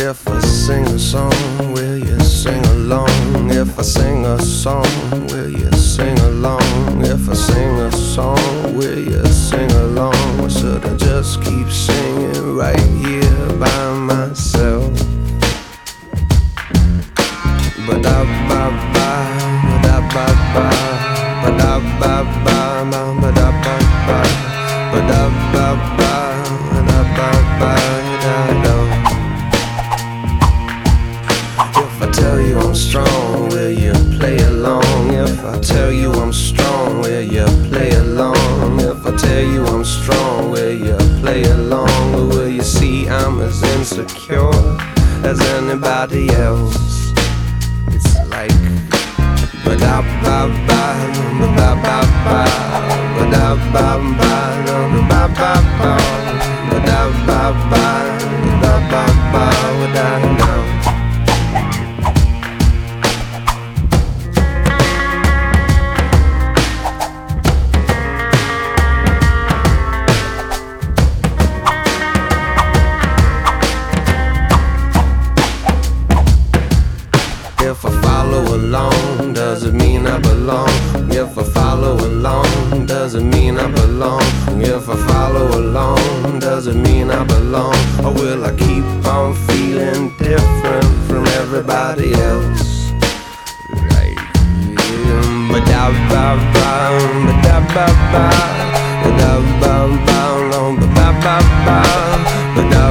If I sing a song, will you sing along? If I sing a song, will you sing along? If I sing a song, will you sing along? Or should I just keep singing right here by myself? Ba-da-ba-ba, ba-da-ba-ba, ba-da-ba-ba, ba-da-ba-ba, ba-da-ba-ba, ba-da-ba-ba, da-da. If I tell you I'm strong, will you play along? If I tell you I'm strong, will you play along? If I tell you I'm strong, will you play along? Or will you see I'm as insecure as anybody else? It's like ba-da-ba-ba, ba-da-ba-ba, ba-da-ba-ba, ba-da-ba-ba, ba-da-ba-ba, ba-da-ba-ba, da-da. If I follow along, does it mean I belong? If I follow along, does it mean I belong? If I follow along, does it mean I belong? Or will I keep on feeling different from everybody else? Like, ba-da-ba-ba, ba-da-ba-ba, ba-da-ba-ba, ba-da-ba-ba, ba-da-ba-ba.